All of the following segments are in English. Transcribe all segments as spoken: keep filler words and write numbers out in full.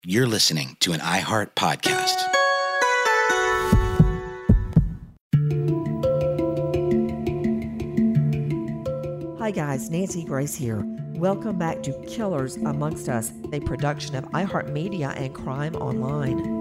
You're listening to an iHeart podcast. Hi guys, Nancy Grace here. Welcome back to Killers Amongst Us, a production of iHeartMedia and Crime Online.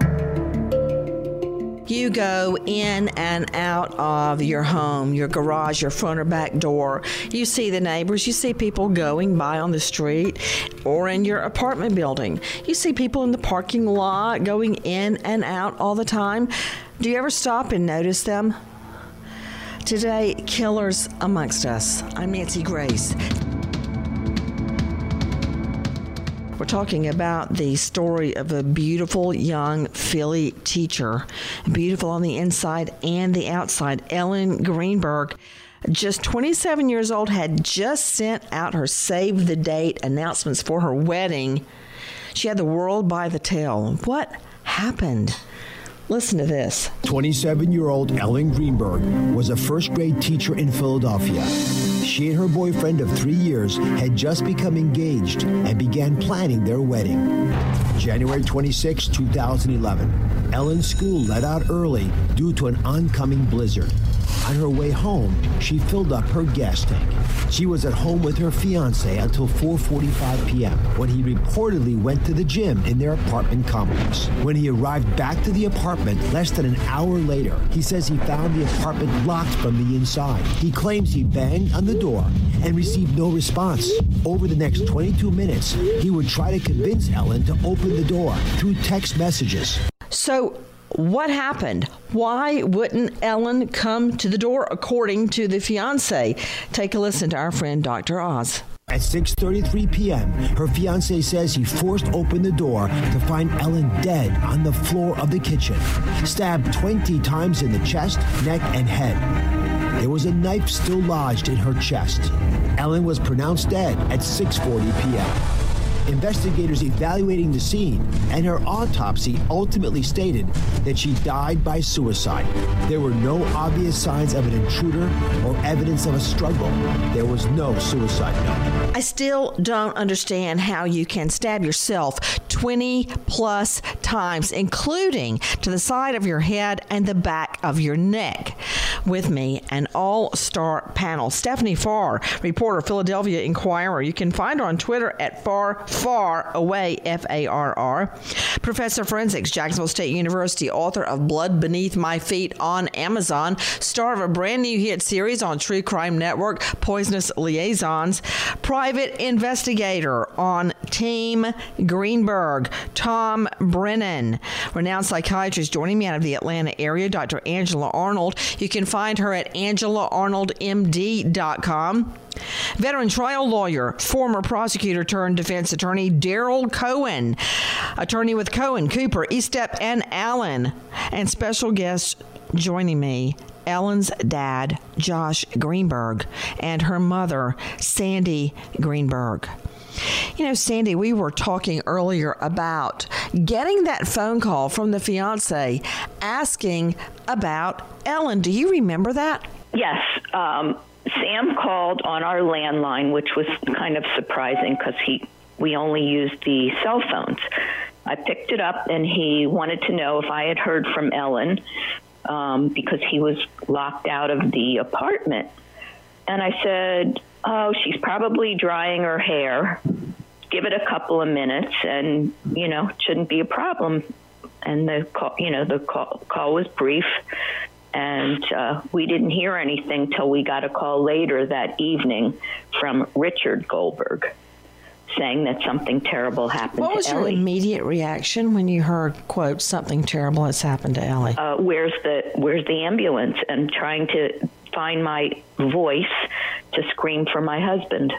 You go in and out of your home, your garage, your front or back door. You see the neighbors. You see people going by on the street or in your apartment building. You see people in the parking lot going in and out all the time. Do you ever stop and notice them? Today, Killers Amongst Us. I'm Nancy Grace. We're talking about the story of a beautiful young Philly teacher, beautiful on the inside and the outside. Ellen Greenberg, just twenty-seven years old, had just sent out her save the date announcements for her wedding. She had the world by the tail. What happened? Listen to this. twenty-seven-year-old Ellen Greenberg was a first-grade teacher in Philadelphia. She and her boyfriend of three years had just become engaged and began planning their wedding. January twenty-sixth, two thousand eleven, Ellen's school let out early due to an oncoming blizzard. On her way home, she filled up her gas tank. She was at home with her fiancé until four forty-five p.m. when he reportedly went to the gym in their apartment complex. When he arrived back to the apartment less than an hour later, he says he found the apartment locked from the inside. He claims he banged on the door and received no response. Over the next twenty-two minutes, he would try to convince Ellen to open the door through text messages. So, what happened? Why wouldn't Ellen come to the door according to the fiancé? Take a listen to our friend Doctor Oz. At six thirty-three p.m., her fiancé says he forced open the door to find Ellen dead on the floor of the kitchen, stabbed twenty times in the chest, neck, and head. There was a knife still lodged in her chest. Ellen was pronounced dead at six forty p.m. Investigators evaluating the scene and her autopsy ultimately stated that she died by suicide. There were no obvious signs of an intruder or evidence of a struggle. There was no suicide note. I still don't understand how you can stab yourself twenty plus times, including to the side of your head and the back of your neck. With me, an all-star panel. Stephanie Farr, reporter, Philadelphia Inquirer. You can find her on Twitter at Far Far Away, F A R R. Professor of Forensics, Jacksonville State University, author of Blood Beneath My Feet on Amazon, star of a brand new hit series on True Crime Network, Poisonous Liaisons, private investigator on Team Greenberg, Tom Brennan, renowned psychiatrist joining me out of the Atlanta area, Doctor Angela Arnold. You can find her at angela arnold m d dot com. Veteran trial lawyer, former prosecutor turned defense attorney Daryl Cohen, attorney with Cohen, Cooper, Estep, and Allen, and special guest joining me, Ellen's dad, Josh Greenberg, and her mother, Sandy Greenberg. You know, Sandy, we were talking earlier about getting that phone call from the fiancé asking about Ellen. Do you remember that? Yes. Um, Sam called on our landline, which was kind of surprising because he we only used the cell phones. I picked it up, and he wanted to know if I had heard from Ellen um, because he was locked out of the apartment. And I said, oh, she's probably drying her hair. Give it a couple of minutes, and, you know, it shouldn't be a problem. And the call, you know, the call, call was brief, and uh, we didn't hear anything till we got a call later that evening from Richard Goldberg saying that something terrible happened to Ellie. What was your immediate reaction when you heard, quote, something terrible has happened to Ellie? Uh, where's the Where's the ambulance? And trying to find my voice to scream for my husband.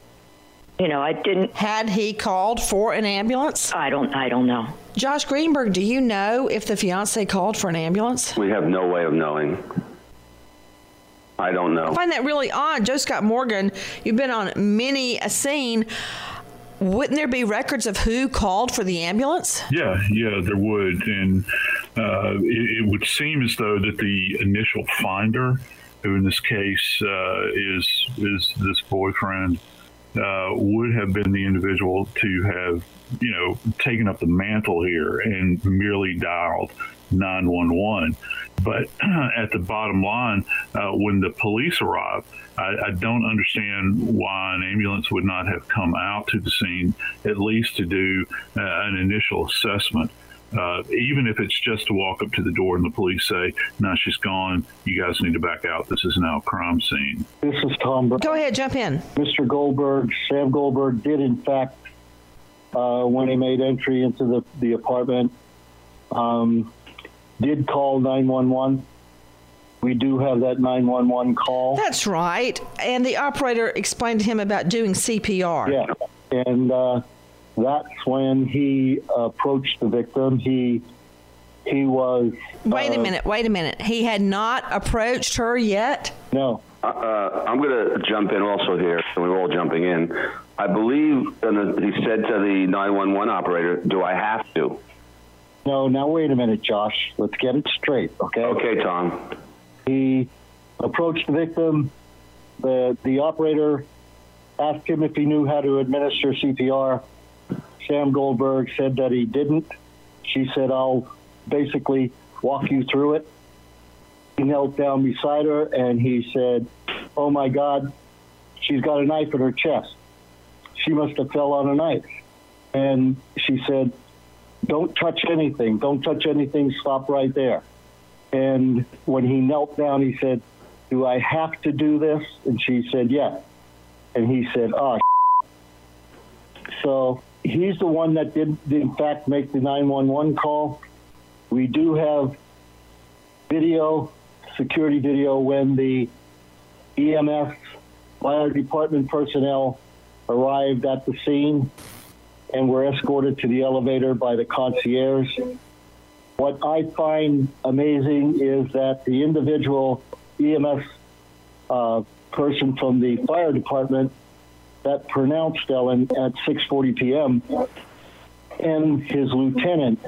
You know, I didn't... Had he called for an ambulance? I don't I don't know. Josh Greenberg, do you know if the fiancé called for an ambulance? We have no way of knowing. I don't know. I find that really odd. Joe Scott Morgan, you've been on many a scene. Wouldn't there be records of who called for the ambulance? Yeah, yeah, there would. And uh, it, it would seem as though that the initial finder, who in this case uh, is is this boyfriend, uh, would have been the individual to have, you know, taken up the mantle here and merely dialed nine one one. But at the bottom line, uh, when the police arrived, I, I don't understand why an ambulance would not have come out to the scene, at least to do uh, an initial assessment. Uh, even if it's just to walk up to the door and the police say, no, she's gone, you guys need to back out. This is now a crime scene. This is Tom Brown. Go ahead, jump in. Mister Goldberg, Sam Goldberg did, in fact, uh, when he made entry into the, the apartment, um, did call nine one one. We do have that nine one one call. That's right. And the operator explained to him about doing C P R. Yeah. And uh, that's when he approached the victim. He he was... Wait uh, a minute. Wait a minute. He had not approached her yet? No. Uh, I'm going to jump in also here, and we're all jumping in. I believe uh, he said to the nine one one operator, do I have to? No, now wait a minute, Josh. Let's get it straight, okay? Okay, Tom. He approached the victim. The, the operator asked him if he knew how to administer C P R. Sam Goldberg said that he didn't. She said, I'll basically walk you through it. He knelt down beside her, and he said, oh, my God, she's got a knife in her chest. She must have fell on a knife. And she said, don't touch anything. Don't touch anything. Stop right there. And when he knelt down, he said, do I have to do this? And she said, yes. And he said, oh, so he's the one that did, in fact, make the nine one one call. We do have video, security video, when the E M S fire department personnel arrived at the scene and were escorted to the elevator by the concierge. What I find amazing is that the individual E M S uh, person from the fire department that pronounced Ellen at six forty p.m. and his lieutenant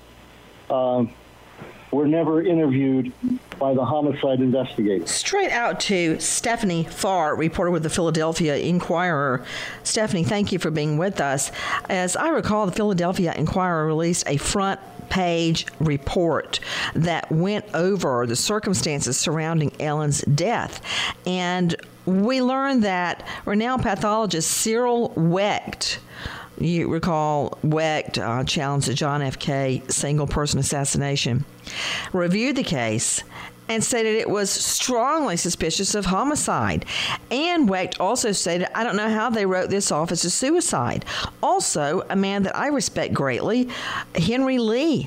uh, were never interviewed by the homicide investigators. Straight out to Stephanie Farr, reporter with the Philadelphia Inquirer. Stephanie, thank you for being with us. As I recall, the Philadelphia Inquirer released a front page report that went over the circumstances surrounding Ellen's death. And we learned that renowned pathologist Cyril Wecht, you recall Wecht uh, challenged the John F. K. single-person assassination, reviewed the case and stated it was strongly suspicious of homicide. And Wecht also stated, I don't know how they wrote this off as a suicide. Also, a man that I respect greatly, Henry Lee,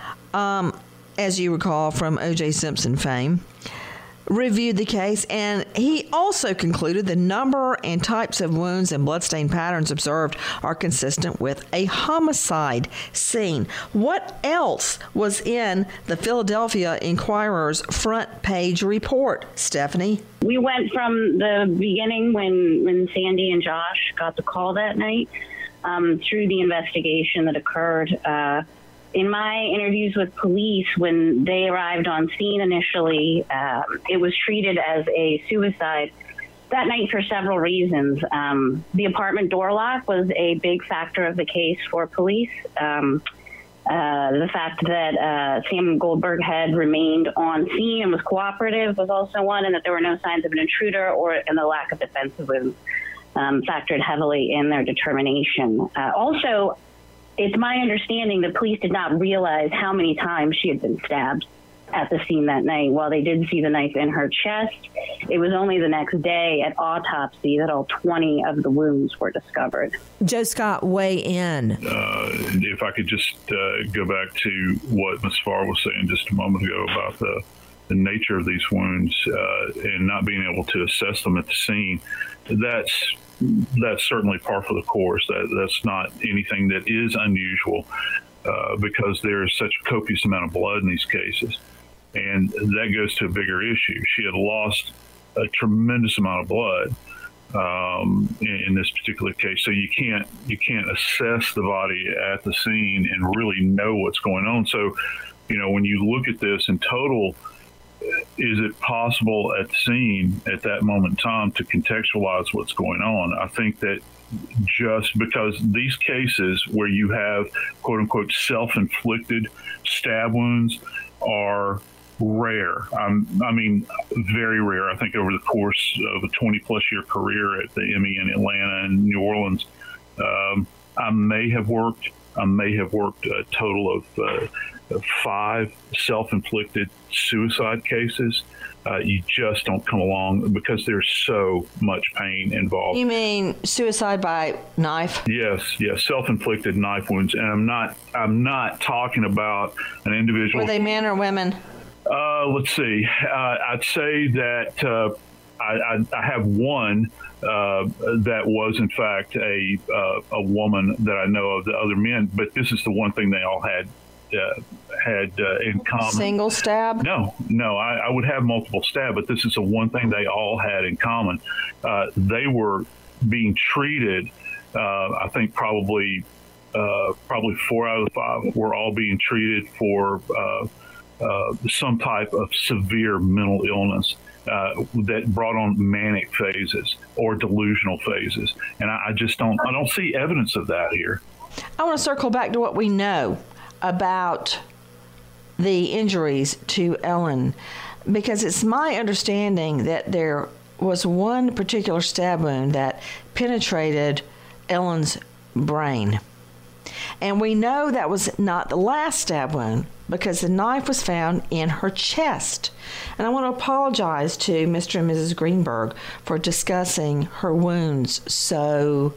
um, as you recall from O J. Simpson fame, reviewed the case, and he also concluded the number and types of wounds and bloodstain patterns observed are consistent with a homicide scene. What else was in the Philadelphia Inquirer's front page report, Stephanie? We went from the beginning when, when Sandy and Josh got the call that night um, through the investigation that occurred. Uh, In my interviews with police, when they arrived on scene initially, um, it was treated as a suicide that night for several reasons. Um, the apartment door lock was a big factor of the case for police. Um, uh, the fact that uh, Sam Goldberg had remained on scene and was cooperative was also one, and that there were no signs of an intruder, or and the lack of defensive wounds um, factored heavily in their determination. Uh, also, it's my understanding the police did not realize how many times she had been stabbed at the scene that night. While they did see the knife in her chest, it was only the next day at autopsy that all twenty of the wounds were discovered. Joe Scott, weigh in. Uh, if I could just uh, go back to what Miz Farr was saying just a moment ago about the, the nature of these wounds uh, and not being able to assess them at the scene, that's That's certainly par for the course. That that's not anything that is unusual uh, because there is such a copious amount of blood in these cases, and that goes to a bigger issue. She had lost a tremendous amount of blood um, in, in this particular case, so you can't you can't assess the body at the scene and really know what's going on. So, you know, when you look at this in total, is it possible at the scene at that moment in time to contextualize what's going on? I think that just because these cases where you have quote unquote self-inflicted stab wounds are rare. Um, I mean, very rare. I think over the course of a twenty plus year career at the M E in Atlanta and New Orleans, um, I may have worked, I may have worked a total of uh, five self-inflicted suicide cases. Uh, you just don't come along because there's so much pain involved. You mean suicide by knife? Yes, yes, self-inflicted knife wounds, and I'm not, I'm not talking about an individual. Were they men or women? Uh, let's see. Uh, I'd say that uh, I, I, I have one uh, that was in fact a uh, a woman that I know of. The other men, but this is the one thing they all had. Uh, had uh, in common. Single stab? No, no. I, I would have multiple stab, but this is the one thing they all had in common. Uh, they were being treated. Uh, I think probably uh, probably four out of the five were all being treated for uh, uh, some type of severe mental illness uh, that brought on manic phases or delusional phases, and I, I just don't. I don't see evidence of that here. I want to circle back to what we know about the injuries to Ellen, because it's my understanding that there was one particular stab wound that penetrated Ellen's brain. And we know that was not the last stab wound because the knife was found in her chest. And I want to apologize to Mister and Missus Greenberg for discussing her wounds so,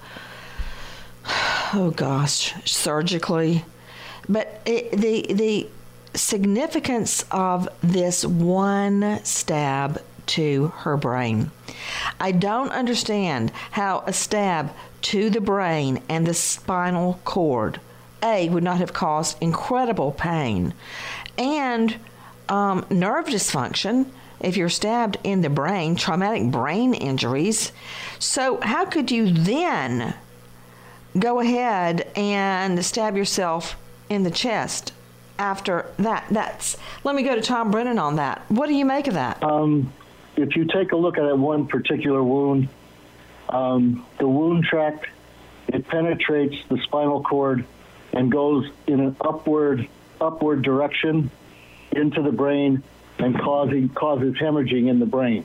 oh gosh, surgically. But it, the the significance of this one stab to her brain. I don't understand how a stab to the brain and the spinal cord, A, would not have caused incredible pain and um, nerve dysfunction if you're stabbed in the brain, traumatic brain injuries. So how could you then go ahead and stab yourself in the chest after that? That's let me go to Tom Brennan on that. What do you make of that? Um, if you take a look at that one particular wound, um, the wound tract, it penetrates the spinal cord and goes in an upward upward direction into the brain and causing causes hemorrhaging in the brain.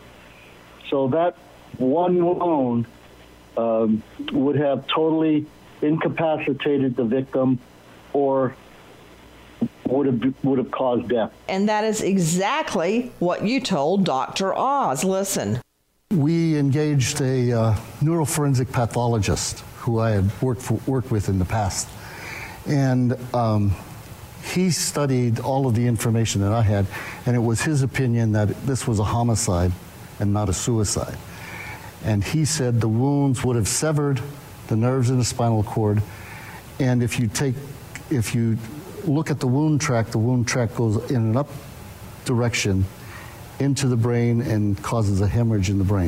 So that one wound um, would have totally incapacitated the victim or would have would have caused death. And that is exactly what you told Doctor Oz. Listen. We engaged a uh, neuroforensic pathologist who I had worked for, worked with in the past, and um, he studied all of the information that I had, and it was his opinion that this was a homicide and not a suicide. And he said the wounds would have severed the nerves in the spinal cord, and if you take If you look at the wound tract, the wound tract goes in an up direction into the brain and causes a hemorrhage in the brain.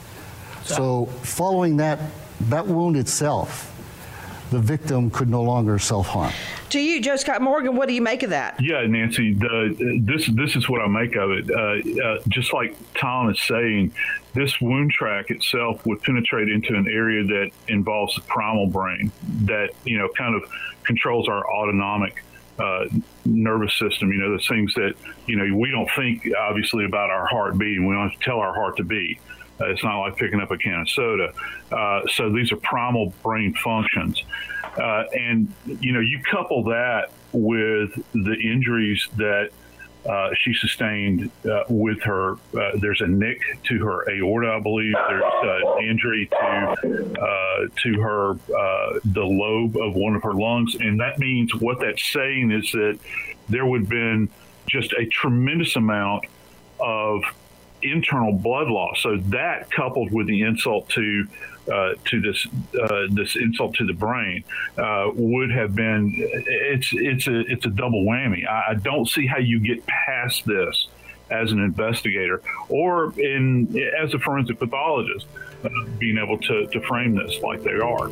So following that, that wound itself, the victim could no longer self-harm. To you, Joe Scott Morgan, what do you make of that? Yeah, Nancy, the, this this is what I make of it. Uh, uh, just like Tom is saying, this wound tract itself would penetrate into an area that involves the primal brain that, you know, kind of controls our autonomic uh, nervous system. You know, the things that, you know, we don't think, obviously, about our heart beating. We don't have to tell our heart to beat. Uh, it's not like picking up a can of soda. Uh, so these are primal brain functions. Uh, and, you know, you couple that with the injuries that uh, she sustained uh, with her, uh, there's a nick to her aorta, I believe. There's an injury to uh, to her, uh, the lobe of one of her lungs. And that means what that's saying is that there would have been just a tremendous amount of internal blood loss. So that, coupled with the insult to uh, to this uh, this insult to the brain, uh, would have been it's it's a it's a double whammy. I, I don't see how you get past this as an investigator or in as a forensic pathologist, uh, being able to to frame this like they are.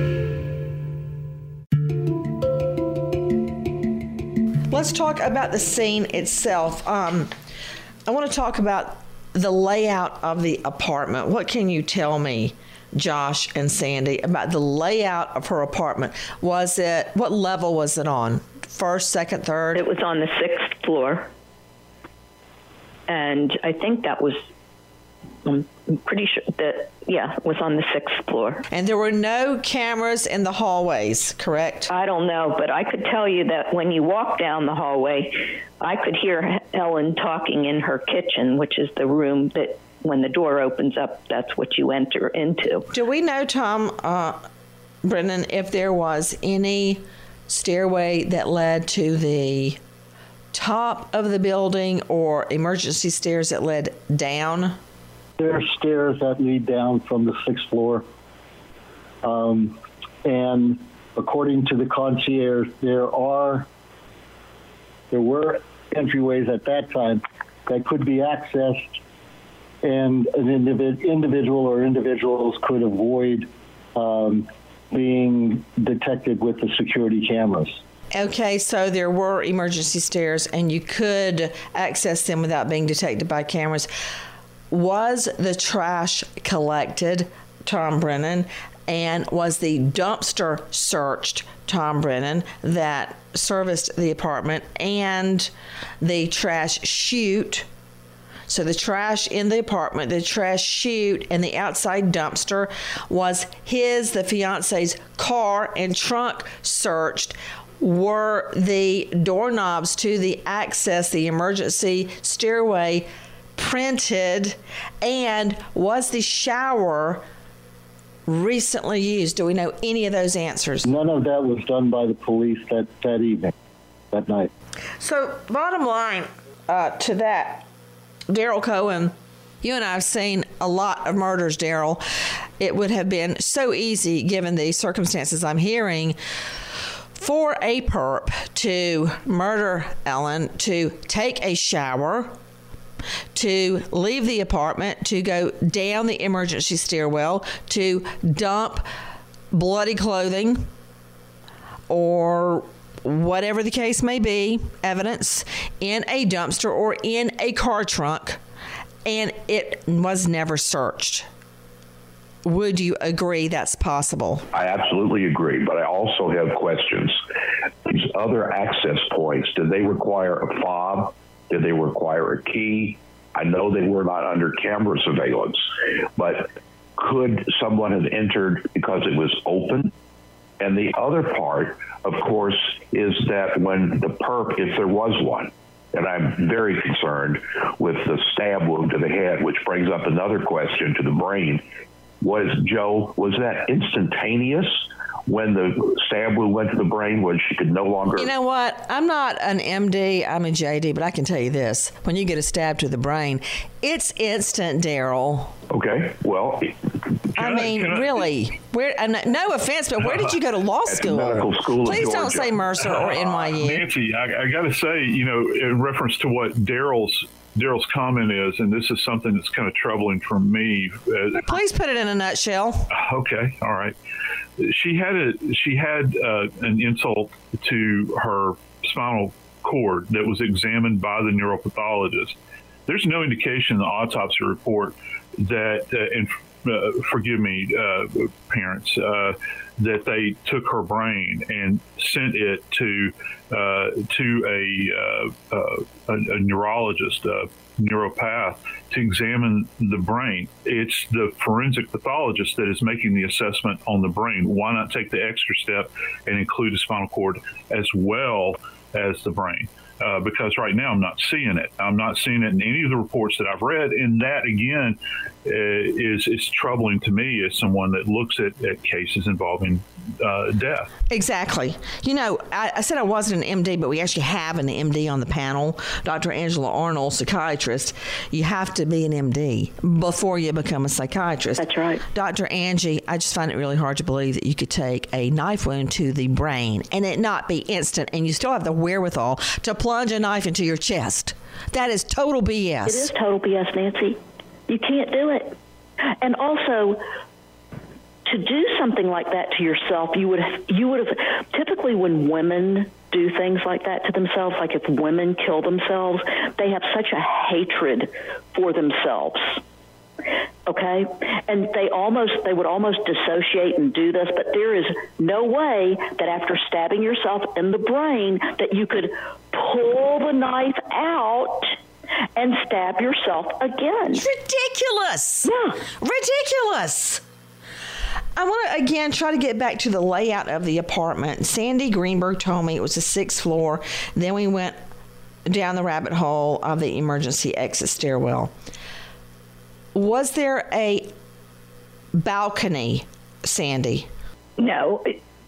Let's talk about the scene itself. Um, I want to talk about the layout of the apartment. What can you tell me Josh and Sandy about the layout of her apartment. Was it, what level was it on? First, second, third? It was on the sixth floor. And I think that was, I'm pretty sure that, yeah, it was on the sixth floor. And there were no cameras in the hallways, correct? I don't know, but I could tell you that when you walk down the hallway, I could hear Ellen talking in her kitchen, which is the room that when the door opens up, that's what you enter into. Do we know, Tom, uh, Brennan, if there was any stairway that led to the top of the building or emergency stairs that led down? There are stairs that lead down from the sixth floor. Um, and according to the concierge, there are there were entryways at that time that could be accessed, and an individ- individual or individuals could avoid um, being detected with the security cameras. Okay, so there were emergency stairs, and you could access them without being detected by cameras. Was the trash collected, Tom Brennan, and was the dumpster searched, Tom Brennan, that serviced the apartment, and the trash chute? So the trash in the apartment, the trash chute, and the outside dumpster, was his, the fiance's, car and trunk searched? Were the doorknobs to the access, the emergency stairway, printed? And was the shower recently used? Do we know any of those answers? None of that was done by the police that, that evening, that night. So bottom line uh, to that, Daryl Cohen, you and I have seen a lot of murders, Daryl. It would have been so easy, given the circumstances I'm hearing, for a perp to murder Ellen, to take a shower, to leave the apartment, to go down the emergency stairwell, to dump bloody clothing or whatever the case may be, evidence, in a dumpster or in a car trunk, and it was never searched. Would you agree that's possible? I absolutely agree, but I also have questions. These other access points, did they require a fob? Did they require a key? I know they were not under camera surveillance, but could someone have entered because it was open? And the other part, of course, is that when the perp, if there was one, and I'm very concerned with the stab wound to the head, which brings up another question to the brain. Was, Joe, was that instantaneous when the stab wound went to the brain, when she could no longer... You know what? I'm not an M D, I'm a J D, but I can tell you this. When you get a stab to the brain, it's instant, Daryl. Okay, well... I mean, I, really, where? And no offense, but where did you go to law school? Medical school. Please don't say Mercer or N Y U. Nancy, I, I got to say, you know, in reference to what Daryl's Daryl's comment is, and this is something that's kind of troubling for me. Uh, Please put it in a nutshell. Okay, all right. She had a she had uh, an insult to her spinal cord that was examined by the neuropathologist. There's no indication in the autopsy report that, uh, and uh, forgive me, uh, parents, uh, that they took her brain and sent it to uh, to a, uh, uh, a, a neurologist, a neuropath, to examine the brain. It's the forensic pathologist that is making the assessment on the brain. Why not take the extra step and include the spinal cord as well as the brain? Uh, because right now I'm not seeing it. I'm not seeing it in any of the reports that I've read. And that, again, uh, is, is troubling to me as someone that looks at, at cases involving uh, death. Exactly. You know, I, I said I wasn't an M D, but we actually have an M D on the panel, Doctor Angela Arnold, psychiatrist. You have to be an M D before you become a psychiatrist. That's right. Doctor Angie, I just find it really hard to believe that you could take a knife wound to the brain and it not be instant, and you still have the wherewithal to plunge a knife into your chest. That is total B S. It is total B S, Nancy. You can't do it. And also, to do something like that to yourself, you would have, you would have, typically when women do things like that to themselves, like if women kill themselves, they have such a hatred for themselves. Okay, and they almost they would almost dissociate and do this, but there is no way that after stabbing yourself in the brain that you could pull the knife out and stab yourself again. It's ridiculous. Yeah. Ridiculous. I want to, again, try to get back to the layout of the apartment. Sandy Greenberg told me it was a sixth floor. Then we went down the rabbit hole of the emergency exit stairwell. Was there a balcony, Sandy? No.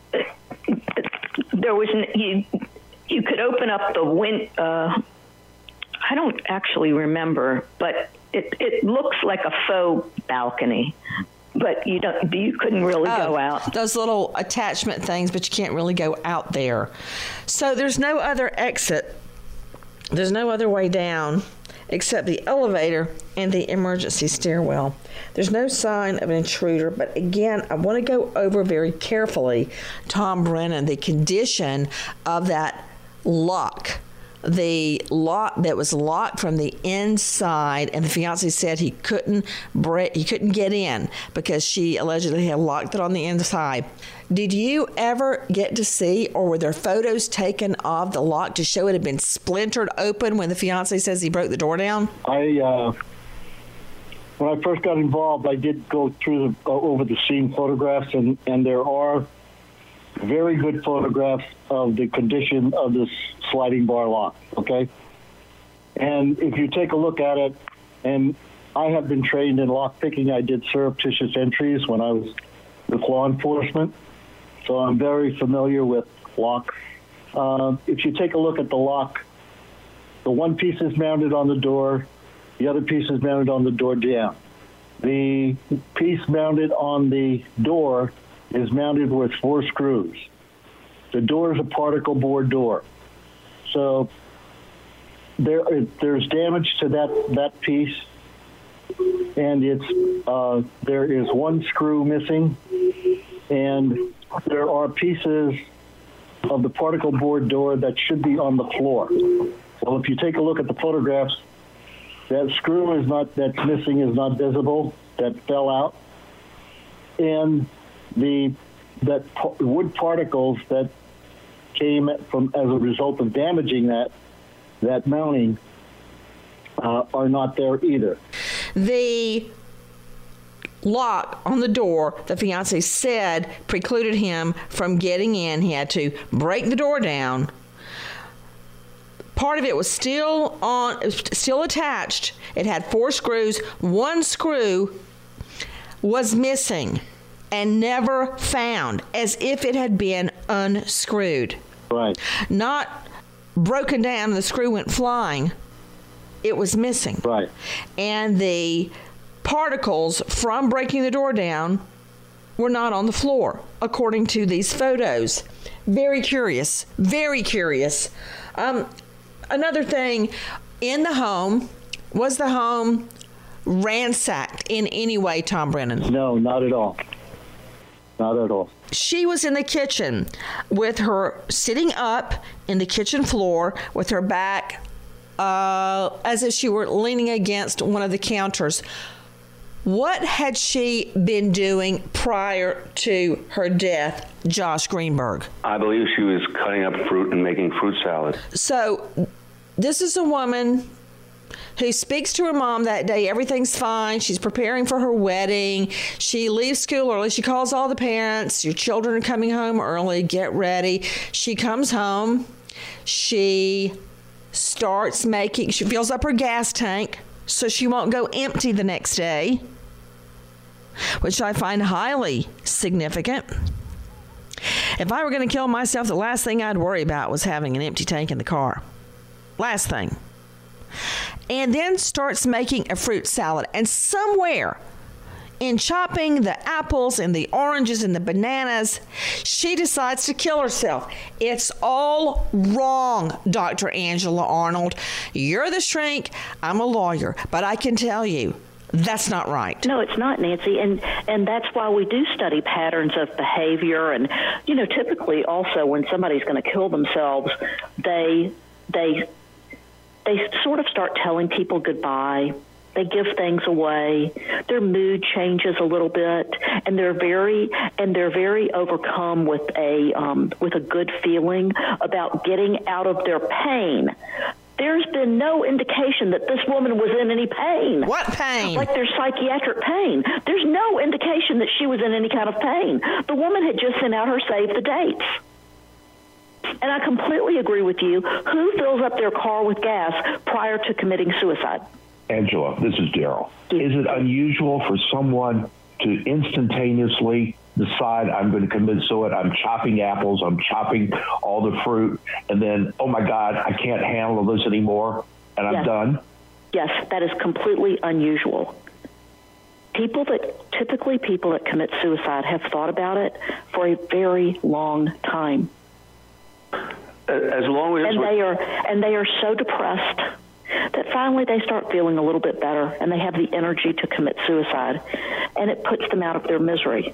There was, you, you could open up the wind, uh, I don't actually remember, but it, it looks like a faux balcony. But you don't. You couldn't really oh, go out. Those little attachment things, but you can't really go out there. So there's no other exit. There's no other way down except the elevator and the emergency stairwell. There's no sign of an intruder. But again, I want to go over very carefully, Tom Brennan, the condition of that lock. The lock that was locked from the inside, and the fiance said he couldn't break, he couldn't get in because she allegedly had locked it on the inside. Did you ever get to see, or were there photos taken of the lock to show it had been splintered open when the fiance says he broke the door down? I uh, when I first got involved, I did go through the, uh, over the scene photographs, and, and there are very good photographs of the condition of this sliding bar lock, okay? And if you take a look at it, and I have been trained in lock picking. I did surreptitious entries when I was with law enforcement, so I'm very familiar with locks. Uh, if you take a look at the lock, the one piece is mounted on the door, the other piece is mounted on the door down. The piece mounted on the door is mounted with four screws. The door is a particle board door. So there, there's damage to that, that piece, and it's uh, there is one screw missing, and there are pieces of the particle board door that should be on the floor. Well, if you take a look at the photographs, that screw is not, that's missing is not visible, that fell out, and the that wood particles that came from as a result of damaging that that mounting uh, are not there either. The lock on the door, the fiance said, precluded him from getting in. He had to break the door down. Part of it was still on, still attached. It had four screws. One screw was missing and never found, as if it had been unscrewed. Right. Not broken down, the screw went flying. It was missing. Right. And the particles from breaking the door down were not on the floor, according to these photos. Very curious. Very curious. Um, another thing, in the home, was the home ransacked in any way, Tom Brennan? No, not at all. Not at all. She was in the kitchen with her sitting up in the kitchen floor with her back uh, as if she were leaning against one of the counters. What had she been doing prior to her death, Josh Greenberg? I believe she was cutting up fruit and making fruit salad. So this is a woman who speaks to her mom that day. Everything's fine. She's preparing for her wedding. She leaves school early. She calls all the parents. Your children are coming home early. Get ready. She comes home. She starts making, she fills up her gas tank so she won't go empty the next day, which I find highly significant. If I were going to kill myself, the last thing I'd worry about was having an empty tank in the car. Last thing. And then starts making a fruit salad. And somewhere in chopping the apples and the oranges and the bananas, she decides to kill herself. It's all wrong, Doctor Angela Arnold. You're the shrink. I'm a lawyer. But I can tell you, that's not right. No, it's not, Nancy, and and that's why we do study patterns of behavior. And you know, typically, also when somebody's going to kill themselves, they they they sort of start telling people goodbye. They give things away. Their mood changes a little bit, and they're very and they're very overcome with a um, with a good feeling about getting out of their pain. There's been no indication that this woman was in any pain. What pain? Like there's psychiatric pain. There's no indication that she was in any kind of pain. The woman had just sent out her save the dates. And I completely agree with you. Who fills up their car with gas prior to committing suicide? Angela, this is Daryl. Is it unusual for someone to instantaneously decide I'm going to commit suicide? I'm chopping apples, I'm chopping all the fruit, and then, oh my God, I can't handle this anymore, and I'm yes. done? Yes, that is completely unusual. People that, typically people that commit suicide have thought about it for a very long time. As long as and they are and they are so depressed that finally they start feeling a little bit better, and they have the energy to commit suicide, and it puts them out of their misery.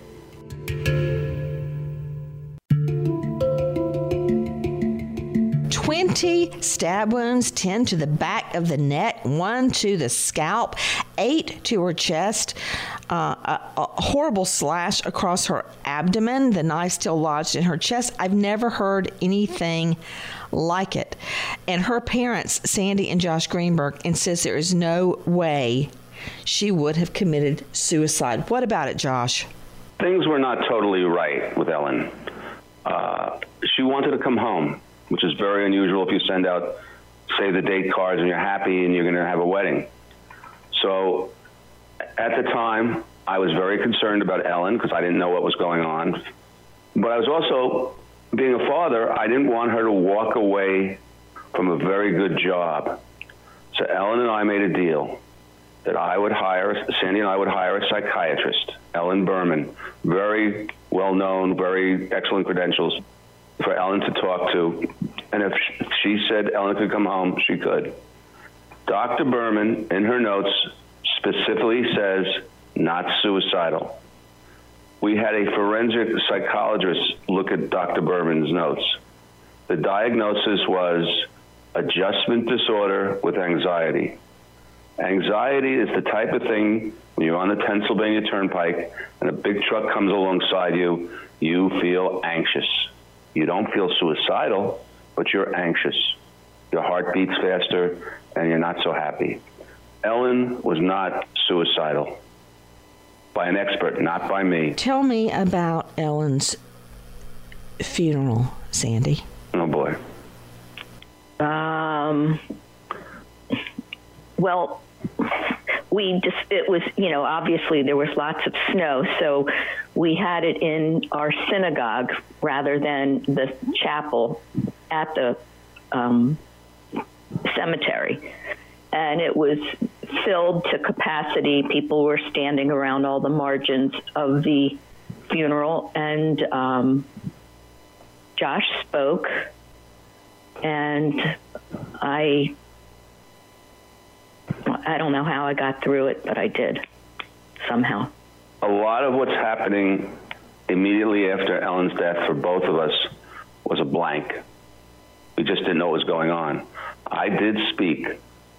twenty stab wounds, ten to the back of the neck, one to the scalp, eight to her chest, uh, a, a horrible slash across her abdomen, the knife still lodged in her chest. I've never heard anything like it. And her parents, Sandy and Josh Greenberg, insist there is no way she would have committed suicide. What about it, Josh? Things were not totally right with Ellen. Uh, she wanted to come home, which is very unusual if you send out, say, the date cards and you're happy and you're going to have a wedding. So at the time, I was very concerned about Ellen because I didn't know what was going on. But I was also, being a father, I didn't want her to walk away from a very good job. So Ellen and I made a deal that I would hire, Sandy and I would hire a psychiatrist, Ellen Berman, very well-known, very excellent credentials, for Ellen to talk to. And if she said Ellen could come home, she could. Doctor Berman, in her notes, specifically says not suicidal. We had a forensic psychologist look at Doctor Berman's notes. The diagnosis was adjustment disorder with anxiety. Anxiety is the type of thing when you're on the Pennsylvania Turnpike and a big truck comes alongside you, you feel anxious. You don't feel suicidal, but you're anxious. Your heart beats faster and you're not so happy. Ellen was not suicidal. By an expert, not by me. Tell me about Ellen's funeral, Sandy. Oh, boy. Um, well, we just, it was, you know, obviously there was lots of snow, so we had it in our synagogue rather than the chapel at the um, cemetery. And it was filled to capacity. People were standing around all the margins of the funeral, and um, Josh spoke, and I I don't know how I got through it, but I did somehow. A lot of what's happening immediately after Ellen's death for both of us was a blank. We just didn't know what was going on. I did speak.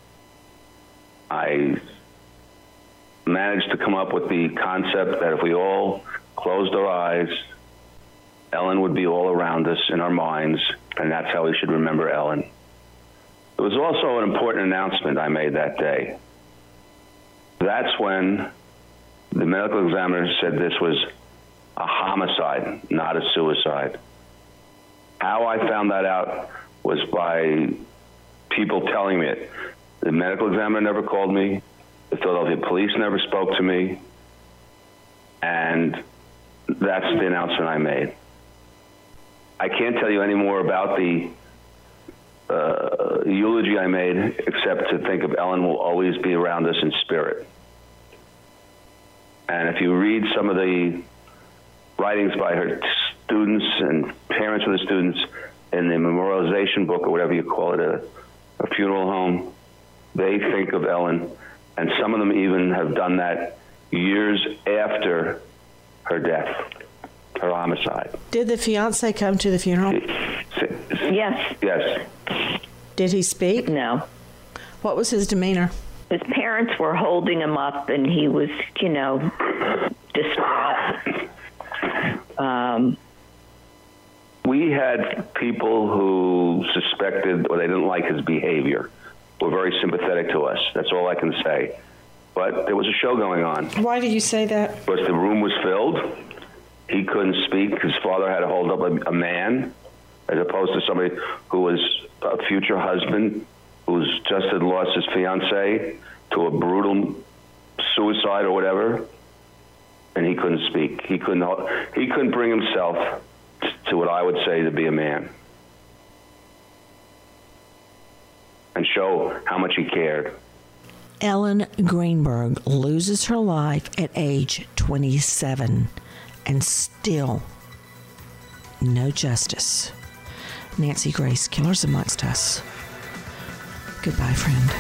I managed to come up with the concept that if we all closed our eyes, Ellen would be all around us in our minds, and that's how we should remember Ellen. There was also an important announcement I made that day. That's when the medical examiner said this was a homicide, not a suicide. How I found that out was by people telling me it. The medical examiner never called me. The Philadelphia police never spoke to me. And that's the announcement I made. I can't tell you any more about the uh, eulogy I made, except to think of Ellen will always be around us in spirit. And if you read some of the writings by her students and parents of the students in the memorialization book, or whatever you call it, a, a funeral home, they think of Ellen, and some of them even have done that years after her death, her homicide. Did the fiancé come to the funeral? Yes. Yes. Did he speak? No. What was his demeanor? his parents were holding him up, and he was, you know, distraught. Um, we had people who suspected or they didn't like his behavior, were very sympathetic to us. That's all I can say. But there was a show going on. Why do you say that? Because the room was filled. He couldn't speak. His father had to hold up a, a man, as opposed to somebody who was a future husband who's just had lost his fiancée to a brutal suicide or whatever, and he couldn't speak. He couldn't. He couldn't bring himself to what I would say to be a man and show how much he cared. Ellen Greenberg loses her life at age twenty-seven, and still no justice. Nancy Grace, Killers Amongst Us. Goodbye, friend.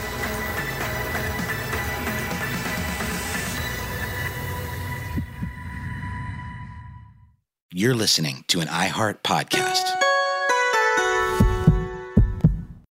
You're listening to an iHeart podcast.